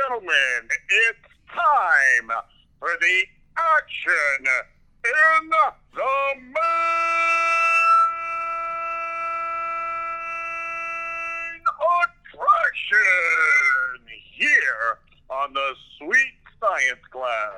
gentlemen, it's time for the action in the main attraction here on the Sweet Science Class.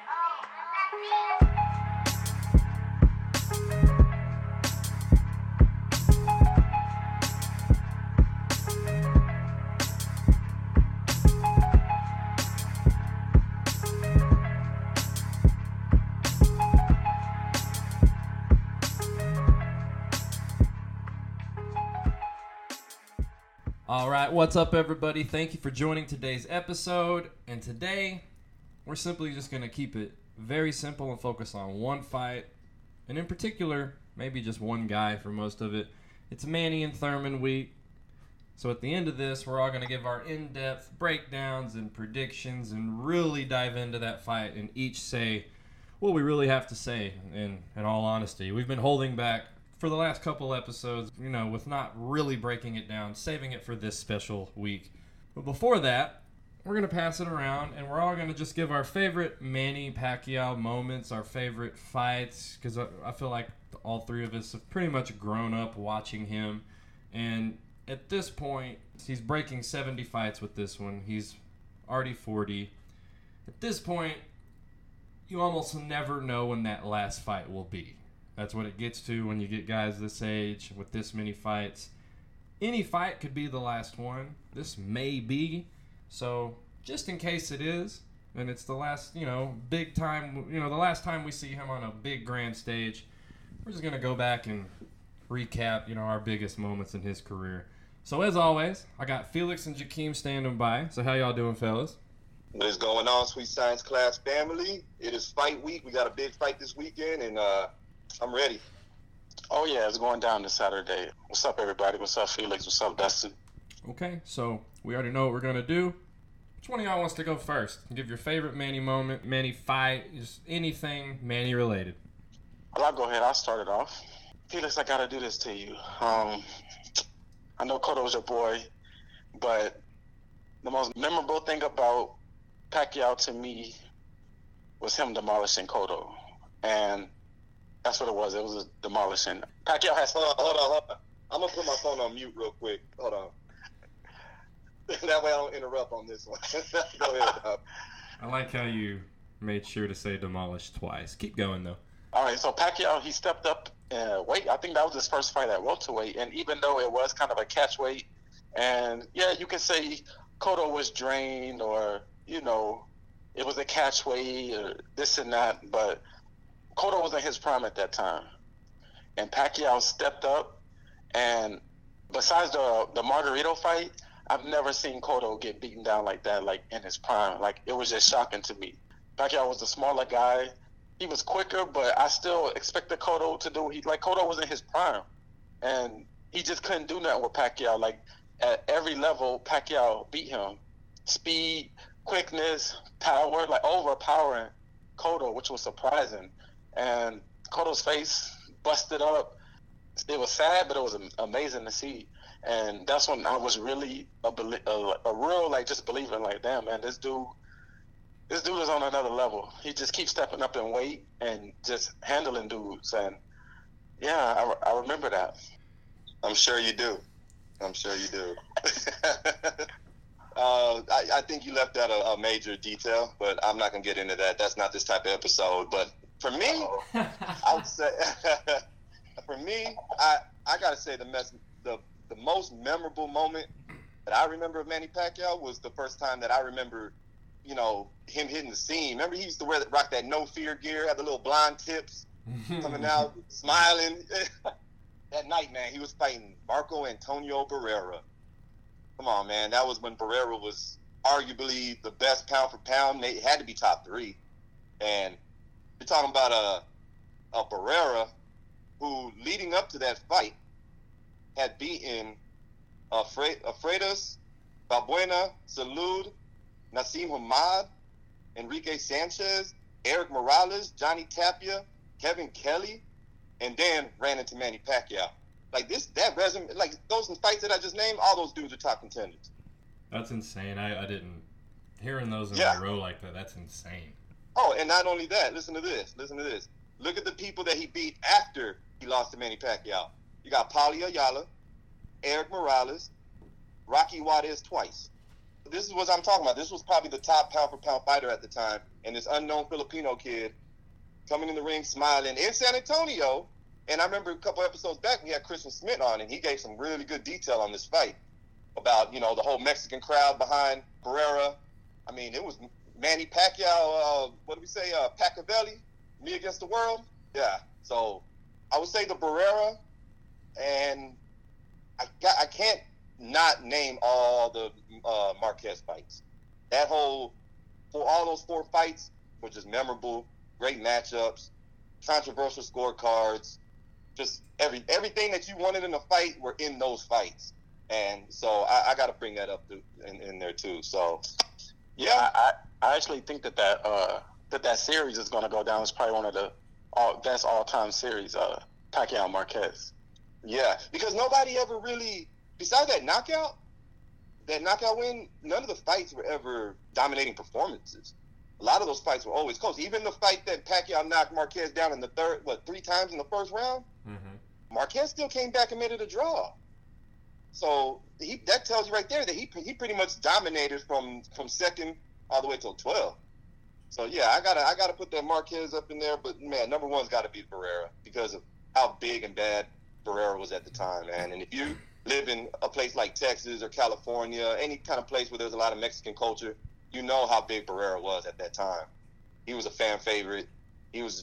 All right, what's up, everybody? Thank you for joining today's episode. And today, we're simply just going to keep it very simple and focus on one fight. And in particular, maybe just one guy for most of it. It's Manny and Thurman week. So at the end of this, we're all going to give our in-depth breakdowns and predictions and really dive into that fight and each say what we really have to say in all honesty. We've been holding back for the last couple episodes, with not really breaking it down, saving it for this special week. But before that, we're going to pass it around, and we're all going to just give our favorite Manny Pacquiao moments, our favorite fights, because I feel like all three of us have pretty much grown up watching him. And at this point, he's breaking 70 fights with this one. He's already 40. At this point, you almost never know when that last fight will be. That's what it gets to when you get guys this age with this many fights. Any fight could be the last one. This may be. So just in case it is, and it's the last, big time, the last time we see him on a big grand stage, we're just going to go back and recap, our biggest moments in his career. So as always, I got Felix and Jakeem standing by. So how y'all doing, fellas? What is going on, Sweet Science Class family? It is fight week. We got a big fight this weekend, and I'm ready. Oh, yeah, it's going down this Saturday. What's up, everybody? What's up, Felix? What's up, Dustin? Okay, so we already know what we're going to do. Which one of y'all wants to go first? Give your favorite Manny moment, Manny fight, just anything Manny related. Well, I'll go ahead. I'll start it off. Felix, I got to do this to you. I know Cotto's your boy, but the most memorable thing about Pacquiao to me was him demolishing Cotto. And that's what it was. It was a demolishing. Pacquiao has... Hold on. I'm going to put my phone on mute real quick. Hold on. That way I don't interrupt on this one. Go ahead, Doc. I like how you made sure to say demolish twice. Keep going, though. All right, so Pacquiao, he stepped up weight. I think that was his first fight at welterweight. And even though it was kind of a catch weight, and, yeah, you can say Cotto was drained or, it was a catch weight or this and that, but Cotto was in his prime at that time. And Pacquiao stepped up, and besides the Margarito fight, I've never seen Cotto get beaten down like that, like in his prime. Like, it was just shocking to me. Pacquiao was a smaller guy. He was quicker, but I still expected Cotto to do Cotto was in his prime. And he just couldn't do nothing with Pacquiao. Like, at every level, Pacquiao beat him. Speed, quickness, power, overpowering Cotto, which was surprising. And Cotto's face busted up. It was sad, but it was amazing to see. And that's when I was really a real, just believing, damn, man, this dude is on another level. He just keeps stepping up in weight and just handling dudes. And, yeah, I remember that. I'm sure you do. I think you left out a major detail, but I'm not going to get into that. That's not this type of episode. But for me, I would say, I got to say the most memorable moment that I remember of Manny Pacquiao was the first time that I remember, him hitting the scene. Remember, he used to rock that no fear gear, had the little blonde tips coming out, smiling. That night, man, he was fighting Marco Antonio Barrera. Come on, man. That was when Barrera was arguably the best pound for pound. They had to be top 3. And you're talking about a Barrera who, leading up to that fight, had beaten Freitas, Balbuena, Salud, Nassim Hamad, Enrique Sanchez, Eric Morales, Johnny Tapia, Kevin Kelly, and then ran into Manny Pacquiao. That resume, those fights that I just named, all those dudes are top contenders. That's insane. I didn't Hearing those in Yeah. a row like that, that's insane. Oh, and not only that, listen to this. Look at the people that he beat after he lost to Manny Pacquiao. You got Paulie Ayala, Eric Morales, Rocky Juarez twice. This is what I'm talking about. This was probably the top pound-for-pound fighter at the time, and this unknown Filipino kid coming in the ring smiling in San Antonio. And I remember a couple episodes back, we had Christian Smith on, and he gave some really good detail on this fight about, the whole Mexican crowd behind Barrera. I mean, it was Manny Pacquiao, what do we say, Pacquiavelli, me against the world. Yeah, so I would say the Barrera, and I can't not name all the Marquez fights. For all those 4 fights were just memorable, great matchups, controversial scorecards, just everything that you wanted in a fight were in those fights. And so I got to bring that up in there too. So Yeah, I actually think that series is going to go down as probably one of the best all-time series, Pacquiao Marquez. yeah, because nobody ever really, besides that knockout win, none of the fights were ever dominating performances. A lot of those fights were always close. Even the fight that Pacquiao knocked Marquez down in the 3 times in the first round, Marquez still came back and made it a draw. So that tells you right there that he pretty much dominated from second all the way till 12. So yeah, I gotta put that Marquez up in there. But man, number one's got to be Barrera because of how big and bad Barrera was at the time, man. And if you live in a place like Texas or California, any kind of place where there's a lot of Mexican culture, you know how big Barrera was at that time. He was a fan favorite. He was,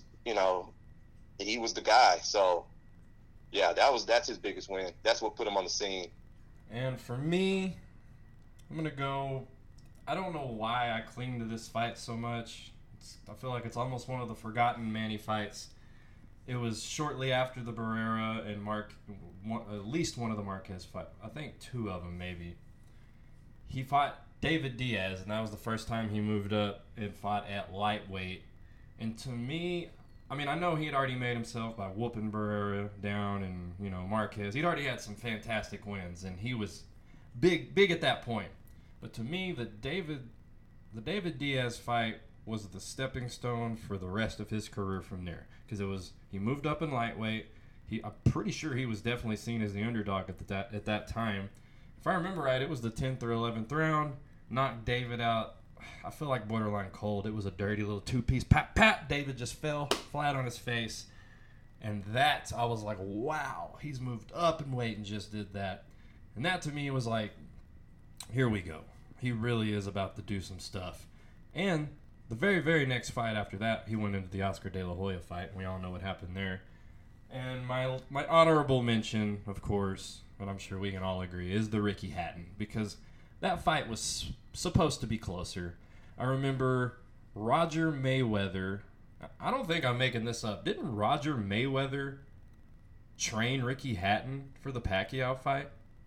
he was the guy. So yeah, that's his biggest win. That's what put him on the scene. And for me, I'm going to go, I don't know why I cling to this fight so much. I feel like it's almost one of the forgotten Manny fights. It was shortly after the Barrera and at least one of the Marquez fights. I think 2 of them maybe. He fought David Diaz, and that was the first time he moved up and fought at lightweight. And to me, I mean, I know he had already made himself by whooping Barrera down and, Marquez. He'd already had some fantastic wins, and he was big at that point. But to me, the David Diaz fight was the stepping stone for the rest of his career from there. Because he moved up in lightweight. I'm pretty sure he was definitely seen as the underdog at that time. If I remember right, it was the 10th or 11th round. Knocked David out. I feel like borderline cold. It was a dirty little 2-piece. Pat. David just fell flat on his face. And I was like, wow, he's moved up in weight and just did that. And that to me was like, here we go. He really is about to do some stuff. And the very, very next fight after that, he went into the Oscar De La Hoya fight. And we all know what happened there. And my honorable mention, of course, and I'm sure we can all agree, is the Ricky Hatton. Because that fight was supposed to be closer. I remember Roger Mayweather. I don't think I'm making this up. Didn't Roger Mayweather train Ricky Hatton for the Pacquiao fight?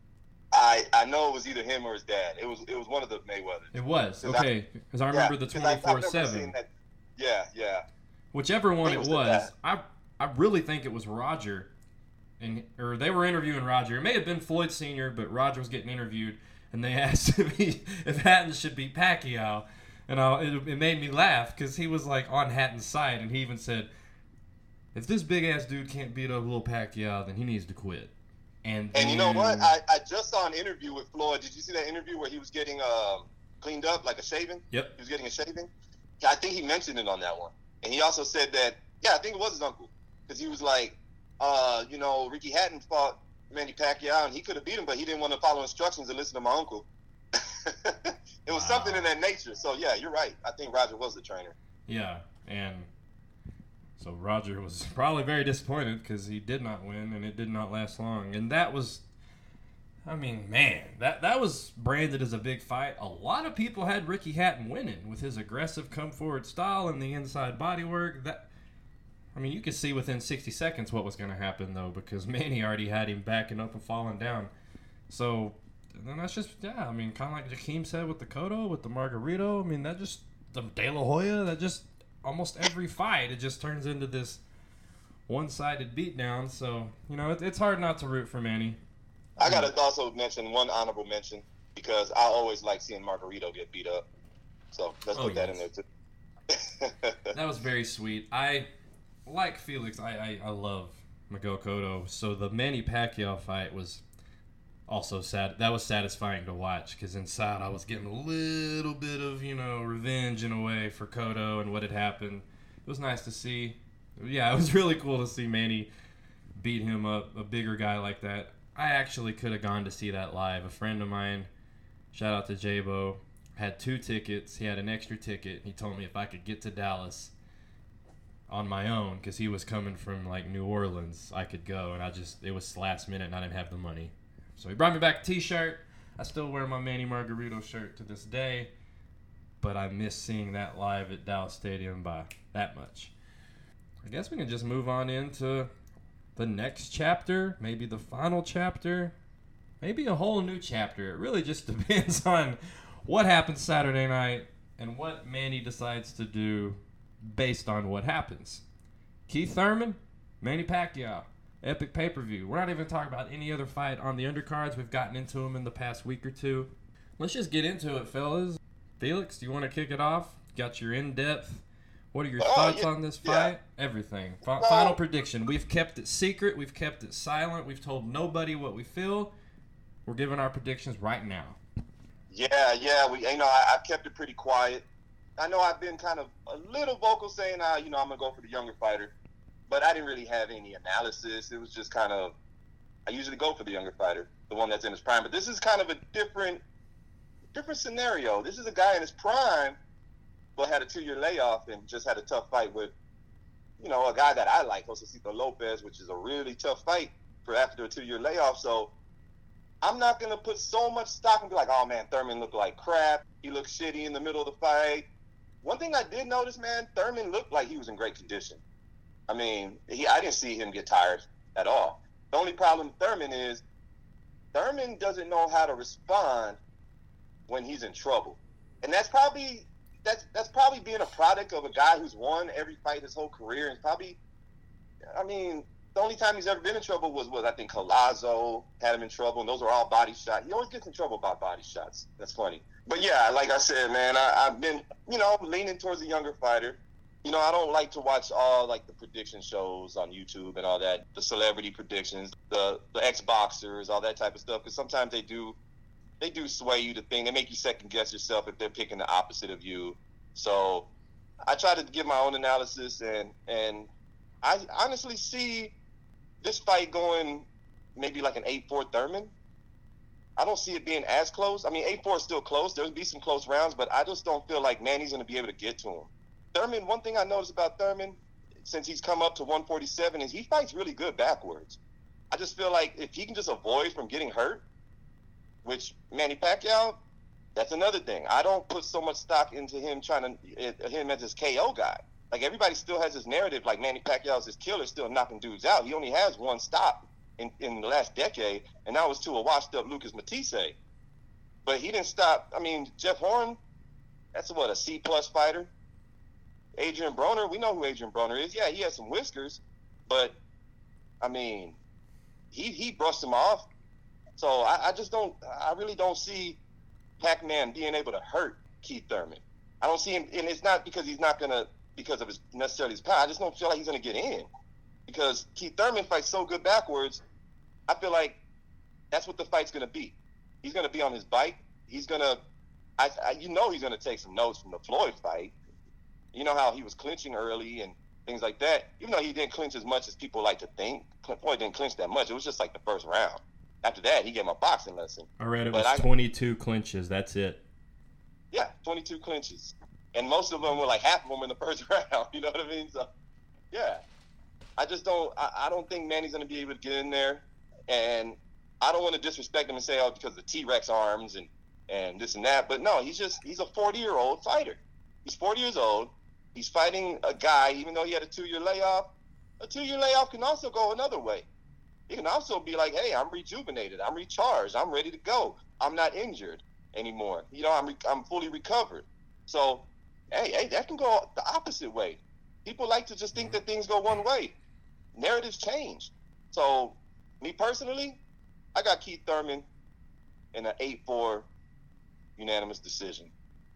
I know it was either him or his dad. It was one of the Mayweathers. It was, okay. Because I remember the 24/7. Yeah. Whichever one it was, that. I really think it was Roger. Or they were interviewing Roger. It may have been Floyd Sr., but Roger was getting interviewed. And they asked if Hatton should beat Pacquiao. And it made me laugh because he was like on Hatton's side. And he even said, if this big-ass dude can't beat up little Pacquiao, then he needs to quit. And you know what? I just saw an interview with Floyd. Did you see that interview where he was getting cleaned up, like a shaving? Yep. He was getting a shaving? I think he mentioned it on that one. And he also said that, I think it was his uncle. Because he was like, Ricky Hatton fought Manny Pacquiao, and he could have beat him, but he didn't want to follow instructions and listen to my uncle. It was something in that nature. So, yeah, you're right. I think Roger was the trainer. Yeah, and so Roger was probably very disappointed because he did not win, and it did not last long. And that was, I mean, man, that was branded as a big fight. A lot of people had Ricky Hatton winning with his aggressive come-forward style and the inside bodywork. You could see within 60 seconds what was going to happen, though, because Manny already had him backing up and falling down. So, then that's just, kind of like Jakeem said with the Cotto, with the Margarito. The De La Hoya, that just, almost every fight, it just turns into this one-sided beatdown. So, it's hard not to root for Manny. I got to also mention one honorable mention because I always like seeing Margarito get beat up. So let's Oh, put that in yes. there too. That was very sweet. I like Felix. I love Miguel Cotto. So the Manny Pacquiao fight was also sad. That was satisfying to watch because inside I was getting a little bit of, revenge in a way for Cotto and what had happened. It was nice to see. Yeah, it was really cool to see Manny beat him up, a bigger guy like that. I actually could have gone to see that live. A friend of mine, shout out to J-Bo, had 2 tickets. He had an extra ticket. He told me if I could get to Dallas on my own, because he was coming from like New Orleans, I could go. And it was last minute and I didn't have the money. So he brought me back a t-shirt. I still wear my Manny Margarito shirt to this day, but I miss seeing that live at Dallas Stadium by that much. I guess we can just move on into the next chapter, maybe the final chapter, maybe a whole new chapter. It really just depends on what happens Saturday night and what Manny decides to do based on what happens. Keith Thurman, Manny Pacquiao. Epic pay-per-view. We're not even talking about any other fight on the undercards. We've gotten into them in the past week or two. Let's just get into it, fellas. Felix, do you want to kick it off? Got your in-depth. What are your thoughts on this fight? Everything. Final prediction. We've kept it secret. We've kept it silent. We've told nobody what we feel. We're giving our predictions right now. Yeah. I've kept it pretty quiet. I know I've been kind of a little vocal saying, I'm gonna go for the younger fighter. But I didn't really have any analysis. It was just kind of, I usually go for the younger fighter, the one that's in his prime. But this is kind of a different scenario. This is a guy in his prime, but had a 2-year layoff and just had a tough fight with, a guy that I like, Josecito Lopez, which is a really tough fight for after a 2-year layoff. So I'm not going to put so much stock and be like, oh, man, Thurman looked like crap. He looked shitty in the middle of the fight. One thing I did notice, man, Thurman looked like he was in great condition. I mean, I didn't see him get tired at all. The only problem with Thurman is Thurman doesn't know how to respond when he's in trouble. And that's probably being a product of a guy who's won every fight his whole career. And probably, the only time he's ever been in trouble was I think Collazo had him in trouble, and those are all body shots. He always gets in trouble about body shots. That's funny. But yeah, like I said, man, I've been, leaning towards a younger fighter. I don't like to watch all like the prediction shows on YouTube and all that, the celebrity predictions, the ex-boxers, all that type of stuff, because sometimes they do sway you to think. They make you second guess yourself if they're picking the opposite of you. So I try to give my own analysis, and I honestly see this fight going maybe like an 8-4 Thurman. I don't see it being as close. 8-4 is still close. There'll be some close rounds, but I just don't feel like Manny's going to be able to get to him. Thurman, one thing I noticed about Thurman, since he's come up to 147, is he fights really good backwards. I just feel like if he can just avoid from getting hurt, which Manny Pacquiao, that's another thing. I don't put so much stock into him him as his KO guy. Like, everybody still has this narrative like Manny Pacquiao's this killer still knocking dudes out. He only has one stop in the last decade, and that was to a washed-up Lucas Matisse. But he didn't stop. Jeff Horn, that's a C-plus fighter. Adrian Broner, we know who Adrian Broner is. Yeah, he has some whiskers, but, he brushed him off. So I really don't see Pac-Man being able to hurt Keith Thurman. I don't see him, and it's not because because of necessarily his power. I just don't feel like he's going to get in. Because Keith Thurman fights so good backwards, I feel like that's what the fight's going to be. He's going to be on his bike. He's going to, he's going to take some notes from the Floyd fight. You know how he was clinching early and things like that. Even though he didn't clinch as much as people like to think, Floyd didn't clinch that much. It was just like the first round. After that, he gave him a boxing lesson. I read it was 22 clinches. That's it. Yeah, 22 clinches. And most of them were like half of them in the first round. You know what I mean? So, yeah. I don't think Manny's going to be able to get in there. And I don't want to disrespect him and say, because of the T-Rex arms and this and that. But no, he's a 40-year-old fighter. He's 40 years old. He's fighting a guy, even though he had a 2-year layoff. A 2-year layoff can also go another way. It can also be like, hey, I'm rejuvenated. I'm recharged. I'm ready to go. I'm not injured anymore. I'm fully recovered. So, hey, that can go the opposite way. People like to just think that things go one way. Narratives change. So, me personally, I got Keith Thurman in an 8-4 unanimous decision.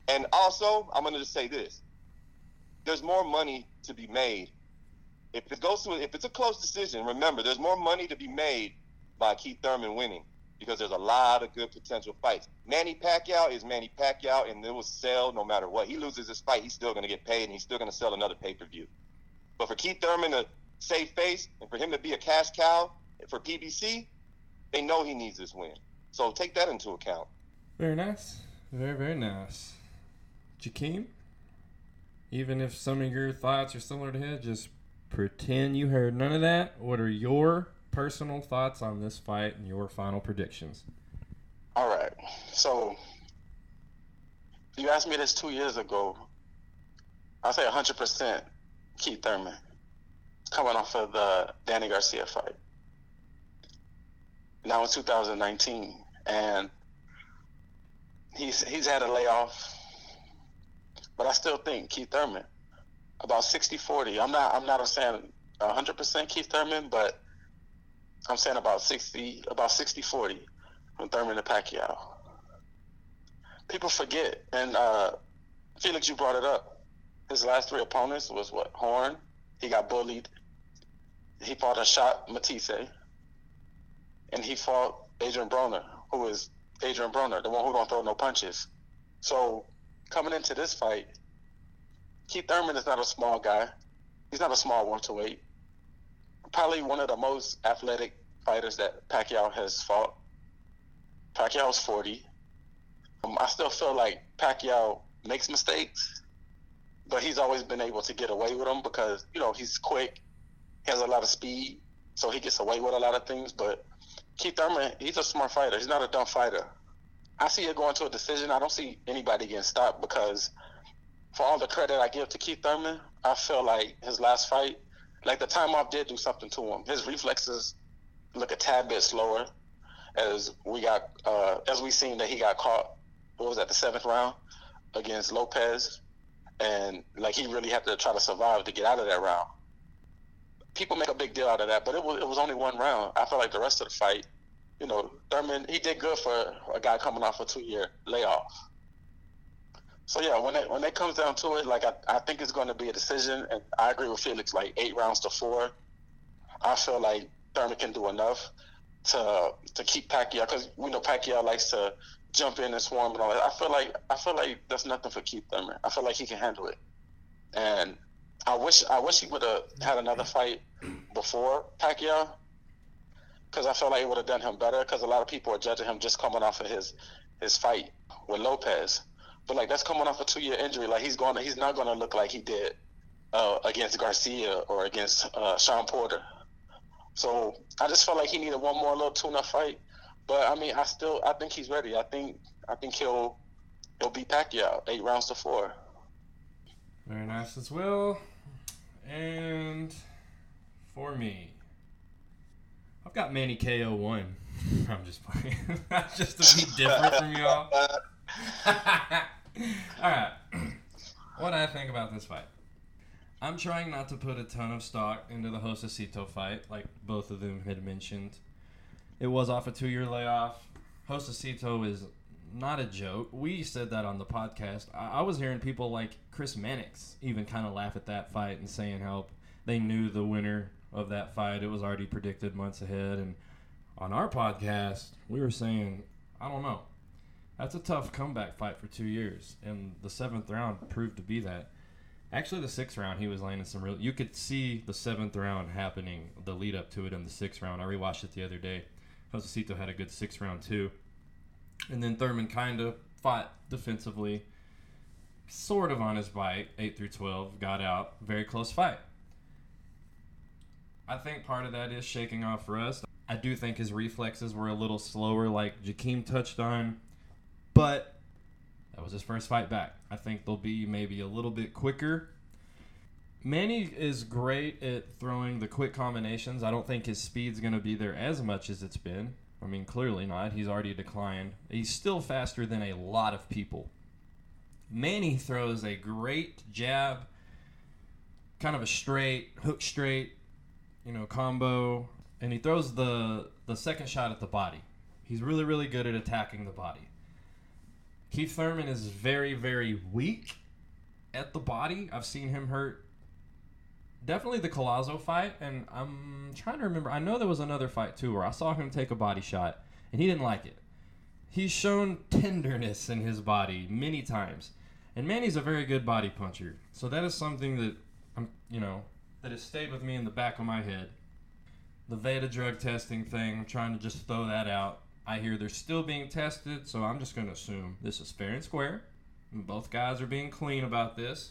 And also, I'm going to just say this. There's more money to be made. If it's a close decision, remember, there's more money to be made by Keith Thurman winning because there's a lot of good potential fights. Manny Pacquiao is Manny Pacquiao, and it will sell no matter what. He loses this fight, he's still going to get paid, and he's still going to sell another pay-per-view. But for Keith Thurman to save face and for him to be a cash cow for PBC, they know he needs this win. So take that into account. Very nice. Very, very nice. Jakeem, even if some of your thoughts are similar to his, just pretend you heard none of that. What are your personal thoughts on this fight and your final predictions? All right. So, you asked me this 2 years ago. I'll say 100% Keith Thurman coming off of the Danny Garcia fight. Now in 2019, and he's had a layoff, but I still think Keith Thurman about 60-40. I'm not saying 100% Keith Thurman, but I'm saying about 60-40 from Thurman to Pacquiao. People forget, and Felix, you brought it up. His last 3 opponents was what? Horn. He got bullied. He fought a shot Matisse, and he fought Adrian Broner, who is Adrian Broner, the one who don't throw no punches. So coming into this fight, Keith Thurman is not a small guy. He's not a small welterweight. Probably one of the most athletic fighters that Pacquiao has fought. Pacquiao's 40. I still feel like Pacquiao makes mistakes, but he's always been able to get away with them because, he's quick. He has a lot of speed, so he gets away with a lot of things. But Keith Thurman, he's a smart fighter. He's not a dumb fighter. I see it going to a decision. I don't see anybody getting stopped because for all the credit I give to Keith Thurman, I feel like his last fight, like the time off did do something to him. His reflexes look a tad bit slower as we seen that he got caught, what was that, the 7th round against Lopez. And like he really had to try to survive to get out of that round. People make a big deal out of that, but it was only 1 round. I feel like the rest of the fight, Thurman, he did good for a guy coming off a 2-year layoff. So yeah, when it comes down to it, like I think it's going to be a decision, and I agree with Felix, like 8 rounds to 4. I feel like Thurman can do enough to keep Pacquiao, because we know Pacquiao likes to jump in and swarm and all that. I feel like that's nothing for Keith Thurman. I feel like he can handle it, and I wish he would have had another fight before Pacquiao, because I feel like it would have done him better. Because a lot of people are judging him just coming off of his fight with Lopez, but like that's coming off a 2-year injury. Like he's not gonna look like he did against Garcia or against Sean Porter. So I just felt like he needed one more little tune-up fight. But I mean, I think he's ready. I think he'll beat Pacquiao 8 rounds to 4. Very nice as well. And for me, I've got Manny KO 1. I'm just playing. Just to be different from y'all. All right. What do I think about this fight? I'm trying not to put a ton of stock into the Josecito fight, like both of them had mentioned. It was off a 2-year layoff. Josecito is not a joke. We said that on the podcast. I was hearing people like Chris Mannix even kind of laugh at that fight and saying how they knew the winner of that fight. It was already predicted months ahead. And on our podcast, we were saying, I don't know. That's a tough comeback fight for 2 years. And the 7th round proved to be that. Actually, the 6th round, he was landing some real... You could see the 7th round happening, the lead up to it in the 6th round. I rewatched it the other day. Josecito had a good 6th round, too. And then Thurman kind of fought defensively, sort of on his bite, 8-12, got out. Very close fight. I think part of that is shaking off rust. I do think his reflexes were a little slower, like Jakeem touched on. But that was his first fight back. I think they'll be maybe a little bit quicker. Manny is great at throwing the quick combinations. I don't think his speed's going to be there as much as it's been. I mean, clearly not. He's already declined. He's still faster than a lot of people. Manny throws a great jab, kind of a straight, hook straight, combo, and he throws the second shot at the body. He's really, really good at attacking the body. Keith Thurman is very, very weak at the body. I've seen him hurt. Definitely the Collazo fight, and I'm trying to remember. I know there was another fight, too, where I saw him take a body shot, and he didn't like it. He's shown tenderness in his body many times. And Manny's a very good body puncher. So that is something that, that has stayed with me in the back of my head. The Veda drug testing thing, I'm trying to just throw that out. I hear they're still being tested, so I'm just going to assume this is fair and square. And both guys are being clean about this.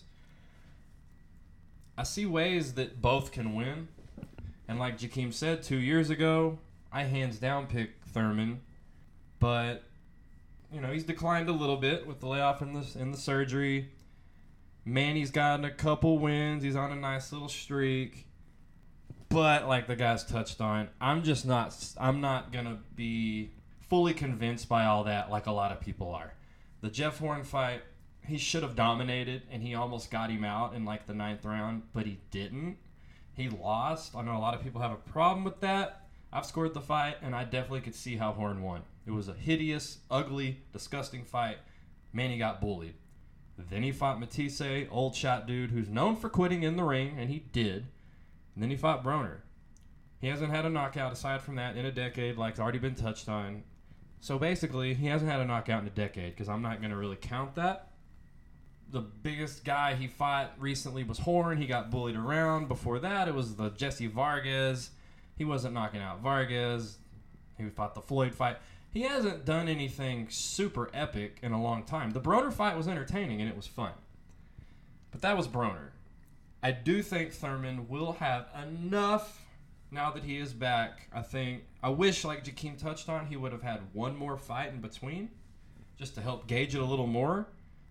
I see ways that both can win. And like Jakeem said 2 years ago, I hands down pick Thurman. But, he's declined a little bit with the layoff in the surgery. Manny's gotten a couple wins. He's on a nice little streak. But like the guys touched on, I'm not going to be fully convinced by all that like a lot of people are. The Jeff Horn fight, he should have dominated, and he almost got him out in like the 9th round, but he didn't. He lost. I know a lot of people have a problem with that. I've scored the fight, and I definitely could see how Horn won. It was a hideous, ugly, disgusting fight. Manny got bullied. Then he fought Matisse, old shot dude who's known for quitting in the ring, and he did. And then he fought Broner. He hasn't had a knockout aside from that in a decade, like it's already been touched on. So basically, he hasn't had a knockout in a decade, because I'm not going to really count that. The biggest guy he fought recently was Horn. He got bullied around. Before that, it was the Jesse Vargas. He wasn't knocking out Vargas. He fought the Floyd fight. He hasn't done anything super epic in a long time. The Broner fight was entertaining, and it was fun. But that was Broner. I do think Thurman will have enough now that he is back. I wish, like Jakeem touched on, he would have had one more fight in between just to help gauge it a little more.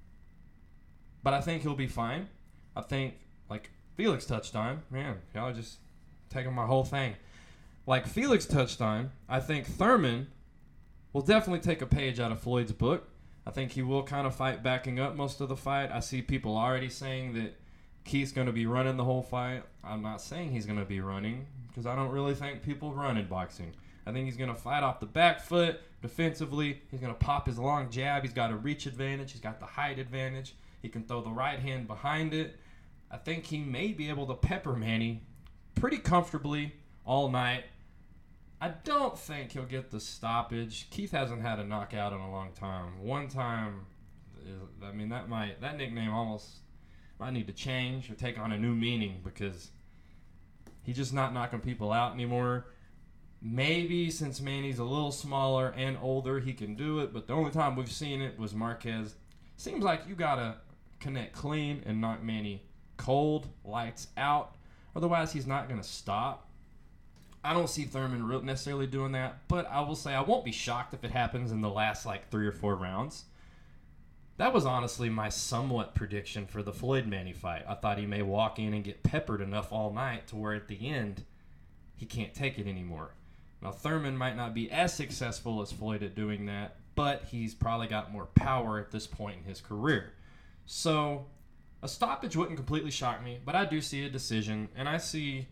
But I think he'll be fine. I think, like Felix touched on, man, y'all are just taking my whole thing. Like Felix touched on, I think Thurman will definitely take a page out of Floyd's book. I think he will kind of fight backing up most of the fight. I see people already saying that Keith's going to be running the whole fight. I'm not saying he's going to be running, because I don't really think people run in boxing. I think he's going to fight off the back foot defensively. He's going to pop his long jab. He's got a reach advantage. He's got the height advantage. He can throw the right hand behind it. I think he may be able to pepper Manny pretty comfortably all night. I don't think he'll get the stoppage. Keith hasn't had a knockout in a long time. One time, that nickname almost might need to change or take on a new meaning, because he's just not knocking people out anymore. Maybe since Manny's a little smaller and older, he can do it, but the only time we've seen it was Marquez. Seems like you gotta connect clean and knock Manny cold, lights out. Otherwise, he's not gonna stop. I don't see Thurman necessarily doing that, but I will say I won't be shocked if it happens in the last 3 or 4 rounds. That was honestly my somewhat prediction for the Floyd-Manny fight. I thought he may walk in and get peppered enough all night to where at the end he can't take it anymore. Now, Thurman might not be as successful as Floyd at doing that, but he's probably got more power at this point in his career. So a stoppage wouldn't completely shock me, but I do see a decision, and I see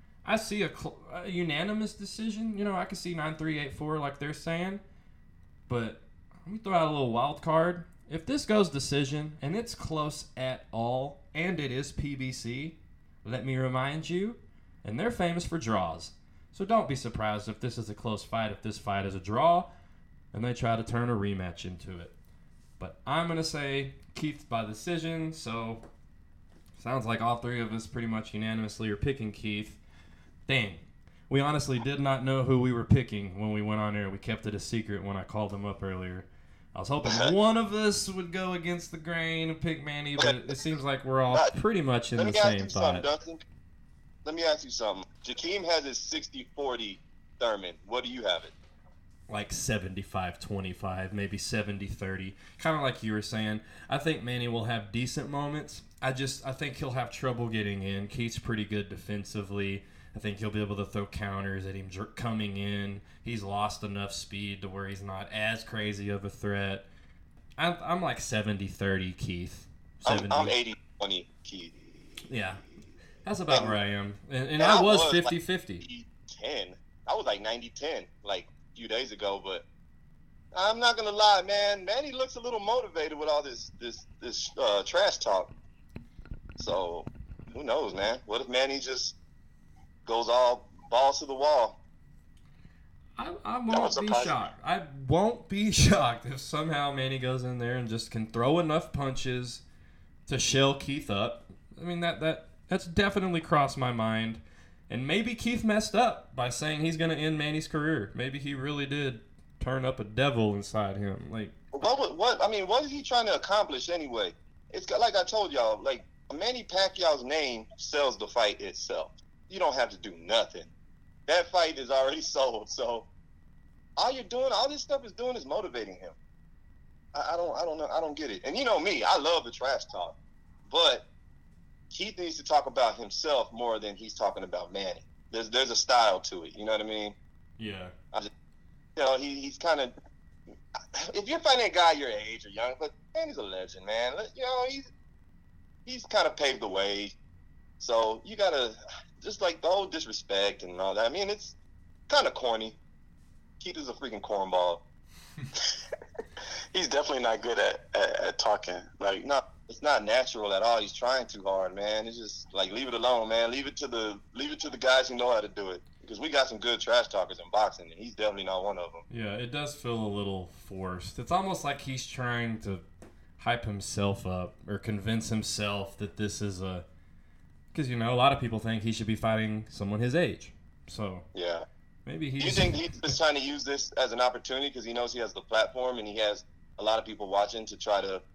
a unanimous decision. I can see 9-3, 8-4 like they're saying, but let me throw out a little wild card. If this goes decision, and it's close at all, and it is PBC, let me remind you, and they're famous for draws. So don't be surprised if this is a close fight, if this fight is a draw, and they try to turn a rematch into it. But I'm going to say Keith by decision, so sounds like all 3 of us pretty much unanimously are picking Keith. Dang. We honestly did not know who we were picking when we went on air. We kept it a secret when I called him up earlier. I was hoping one of us would go against the grain and pick Manny, but it seems like we're all pretty much in the same thought. Let me ask you something. Jakeem has his 60-40 Thurman. What do you have it? Like 75-25, maybe 70-30. Kind of like you were saying. I think Manny will have decent moments. I think he'll have trouble getting in. Keith's pretty good defensively. I think he'll be able to throw counters at him coming in. He's lost enough speed to where he's not as crazy of a threat. I'm like 70-30 Keith. 70. I'm 80-20 Keith. Yeah. That's about where I am. And I was 50-50. 10. I was like 90-10 like a few days ago, but I'm not gonna lie, man. Manny looks a little motivated with all this trash talk. So who knows, man? What if Manny just goes all balls to the wall? I won't be shocked. I won't be shocked if somehow Manny goes in there and just can throw enough punches to shell Keith up. I mean, that's definitely crossed my mind. And maybe Keith messed up by saying he's going to end Manny's career. Maybe he really did turn up a devil inside him. Like, what is he trying to accomplish anyway? It's like I told y'all, like, Manny Pacquiao's name sells the fight itself. You don't have to do nothing. That fight is already sold. So all this stuff is doing is motivating him. I don't know. I don't get it. And you know me, I love the trash talk, but Keith needs to talk about himself more than he's talking about Manny. There's a style to it. You know what I mean? Yeah. He's kind of. If you're fighting a guy your age or young, but Manny's a legend, man. You know, he's kind of paved the way. So you gotta just like the whole disrespect and all that. I mean, it's kind of corny. Keith is a freaking cornball. He's definitely not good at talking. Like, no, it's not natural at all. He's trying too hard, man. It's just like leave it alone, man. Leave it to the guys who know how to do it. Because we got some good trash talkers in boxing, and he's definitely not one of them. Yeah, it does feel a little forced. It's almost like he's trying to hype himself up or convince himself that this is a... Because, you know, a lot of people think he should be fighting someone his age. So, yeah. Maybe he's... Do you think he's just trying to use this as an opportunity because he knows he has the platform and he has a lot of people watching to try to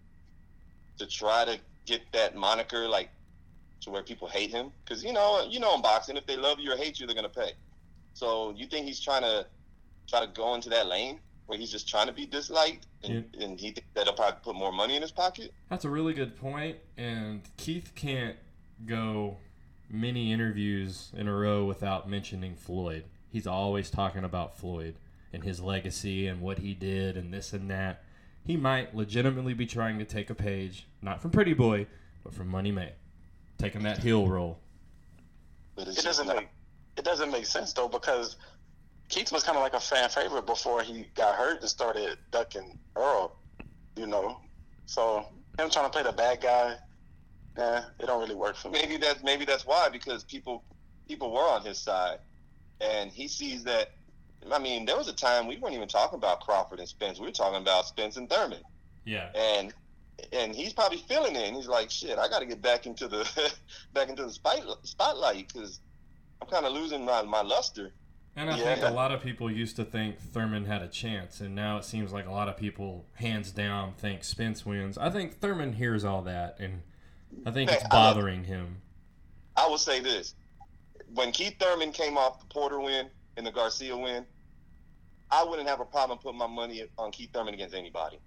get that moniker, like, to where people hate him? Because, you know in boxing, if they love you or hate you, they're going to pay. So you think he's trying to go into that lane where he's just trying to be disliked and he thinks that'll probably put more money in his pocket? That's a really good point. And Keith can't go many interviews in a row without mentioning Floyd. He's always talking about Floyd and his legacy and what he did and this and that. He might legitimately be trying to take a page, not from Pretty Boy, but from Money May, taking that heel role. It doesn't make sense though, because Keith was kind of like a fan favorite before he got hurt and started ducking Earl, you know. So him trying to play the bad guy, it don't really work for me. Maybe that's why, because people were on his side, and he sees that. I mean, there was a time we weren't even talking about Crawford and Spence. We were talking about Spence and Thurman. Yeah. And he's probably feeling it, and he's like, "Shit, I got to get back into the spotlight because I'm kind of losing my luster." And I think a lot of people used to think Thurman had a chance, and now it seems like a lot of people, hands down, think Spence wins. I think Thurman hears all that, and I think it's bothering him. I will say this. When Keith Thurman came off the Porter win and the Garcia win, I wouldn't have a problem putting my money on Keith Thurman against anybody.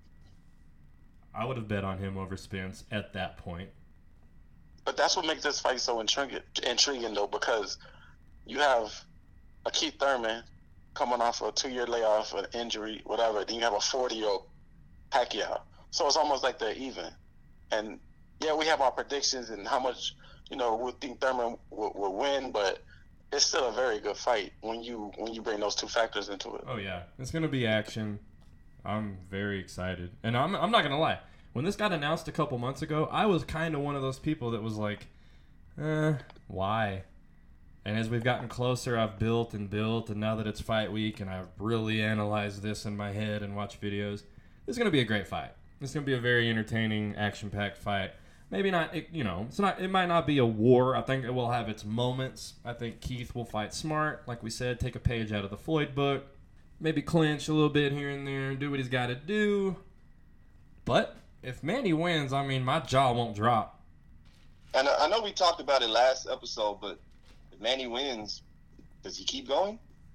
I would have bet on him over Spence at that point. But that's what makes this fight so intriguing though, because you have a Keith Thurman coming off a 2-year layoff, an injury, whatever. Then you have a 40-year-old Pacquiao. So it's almost like they're even. And, yeah, we have our predictions and how much, we think Thurman will win, but it's still a very good fight when you bring those two factors into it. Oh, yeah. It's going to be action. I'm very excited. And I'm not going to lie. When this got announced a couple months ago, I was kind of one of those people that was like, why? And as we've gotten closer, I've built, and now that it's fight week and I've really analyzed this in my head and watched videos, this is going to be a great fight. It's going to be a very entertaining, action-packed fight. Maybe not, it might not be a war. I think it will have its moments. I think Keith will fight smart, like we said, take a page out of the Floyd book, maybe clinch a little bit here and there, do what he's got to do. But if Manny wins, I mean, my jaw won't drop. And I know we talked about it last episode, but if Manny wins, does he keep going?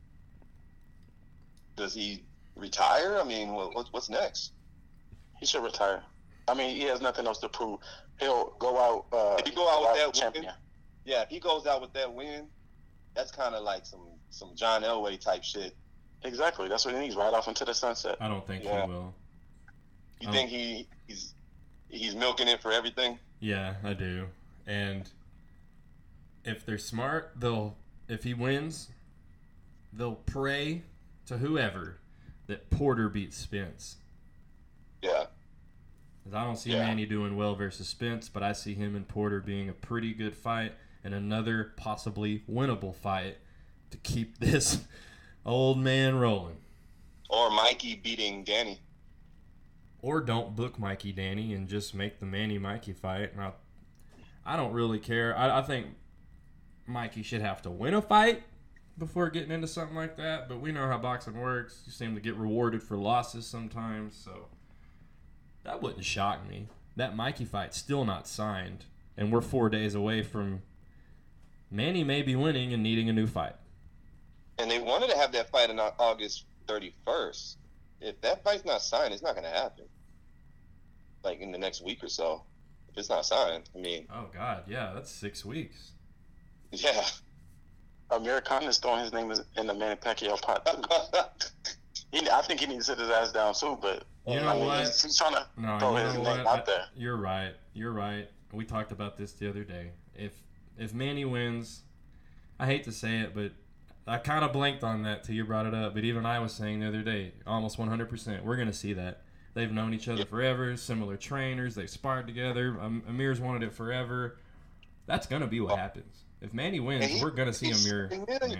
Does he retire? I mean, what's next? He should retire. I mean, he has nothing else to prove. He'll go out. If he go out with that champion. win, yeah. If he goes out with that win, that's kind of like some John Elway type shit. Exactly. That's what he needs. Right off into the sunset. I don't think he will. You think he's milking it for everything? Yeah, I do. And if they're smart, if he wins, they'll pray to whoever that Porter beats Spence. Yeah. 'Cause I don't see Yeah. Manny doing well versus Spence, but I see him and Porter being a pretty good fight and another possibly winnable fight to keep this old man rolling. Or Mikey beating Danny. Or don't book Mikey Danny and just make the Manny Mikey fight. Now, I don't really care. I think Mikey should have to win a fight before getting into something like that, but we know how boxing works. You seem to get rewarded for losses sometimes, so that wouldn't shock me. That Mikey fight's still not signed, and we're 4 days away from Manny maybe winning and needing a new fight. And they wanted to have that fight on August 31st. If that fight's not signed, it's not going to happen. Like in the next week or so. If it's not signed, I mean, Oh, God, yeah, that's 6 weeks. yeah. Amir Khan is throwing his name in the Manny Pacquiao pot too. I think he needs to sit his ass down too, but You know I mean, what? he's trying to No, throw you his know name what? out there. You're right. You're right. We talked about this the other day. If Manny wins, I hate to say it, but I kind of blanked on that till you brought it up. But even I was saying the other day, almost 100%, we're going to see that. They've known each other forever, similar trainers, they sparred together. Amir's wanted it forever. That's going to be what happens. If Manny wins, we're going to see Amir Manny.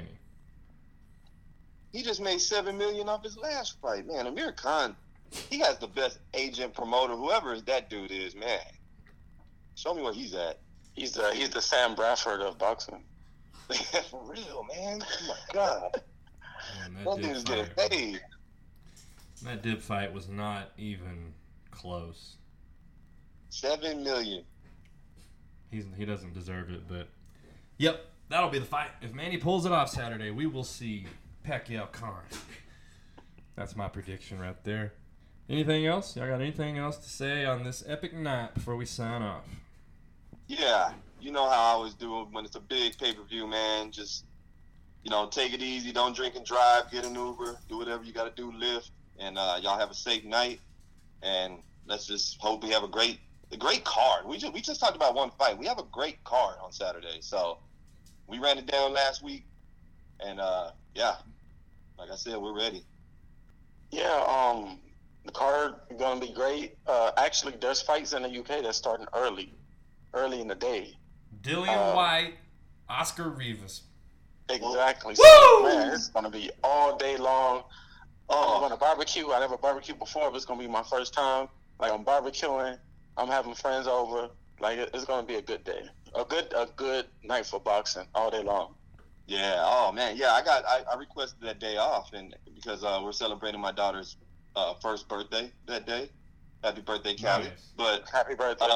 He just made $7 million off his last fight, man. Amir Khan, he has the best agent, promoter, whoever that dude is, man. Show me where he's at. He's the Sam Bradford of boxing. For real, man. Oh my God, Man, that dude's getting paid. That dip fight was not even close. $7 million. He doesn't deserve it, but yep, that'll be the fight. If Manny pulls it off Saturday, we will see Pacquiao Khan. That's my prediction right there. Anything else? Y'all got anything else to say on this epic night before we sign off? Yeah, you know how I always do when it's a big pay-per-view, man. Just, take it easy. Don't drink and drive. Get an Uber. Do whatever you got to do. Lyft. And y'all have a safe night. And let's just hope we have a great card. We just talked about one fight. We have a great card on Saturday. So we ran it down last week. And, yeah, like I said, we're ready. Yeah, the card is going to be great. Actually, there's fights in the UK that's starting early in the day. Dillian White, Oscar Rivas. Exactly. Woo! So, man, it's going to be all day long. I'm going to barbecue. I never barbecued before, but it's going to be my first time. Like, I'm barbecuing. I'm having friends over. Like, it's going to be a good day. A good night for boxing all day long. Yeah. Oh, man. Yeah, I requested that day off and because we're celebrating my daughter's first birthday that day. Happy birthday, Callie. Nice. But Happy birthday.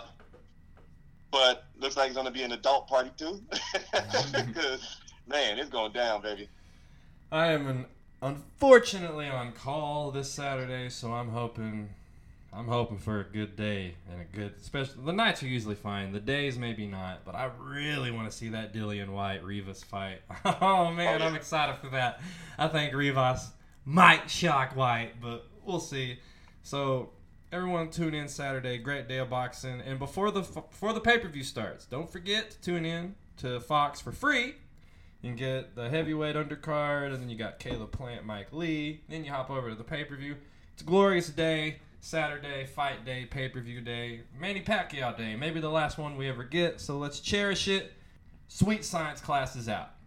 but looks like it's going to be an adult party, too. Because, man, it's going down, baby. I am unfortunately on call this Saturday, so I'm hoping for a good day and a good. Especially the nights are usually fine. The days maybe not, but I really want to see that Dillian White Rivas fight. Oh man, I'm excited for that. I think Rivas might shock White, but we'll see. So everyone tune in Saturday. Great day of boxing, and before the pay-per-view starts, don't forget to tune in to Fox for free. You can get the heavyweight undercard, and then you got Caleb Plant, Mike Lee. Then you hop over to the pay-per-view. It's a glorious day. Saturday, fight day, pay-per-view day, Manny Pacquiao day. Maybe the last one we ever get, so let's cherish it. Sweet Science class is out.